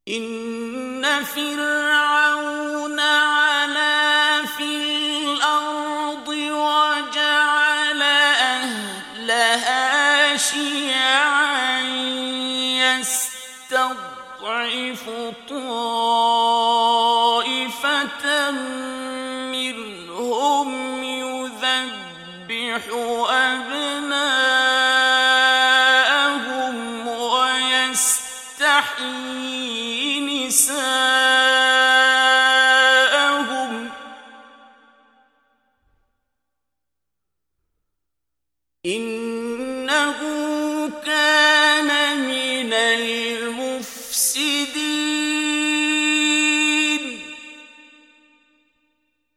إن فرعون علا في الأرض وجعل أهلها شيعا يستضعف طائفة منهم يذبح أبناءهم ويستحيي نساءهم إنه